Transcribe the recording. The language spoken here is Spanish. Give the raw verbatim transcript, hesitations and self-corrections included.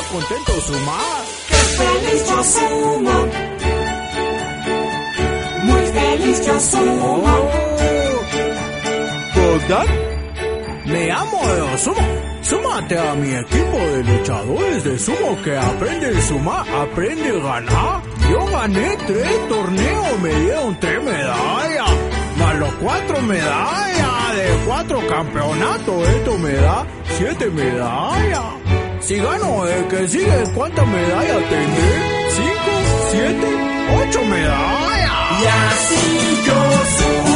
contento sumar. ¡Qué feliz yo sumo! Muy feliz yo sumo. Bogdan, me amo de sumo. Súmate a mi equipo de luchadores de sumo que aprende a sumar, aprende a ganar. Yo gané tres torneos, me dieron tres medallas, más los cuatro medallas de cuatro campeonatos. Esto me da siete medallas. Si gano el que sigue, ¿cuántas medallas tendré? Cinco, siete, ocho medallas. Y así yo sumo.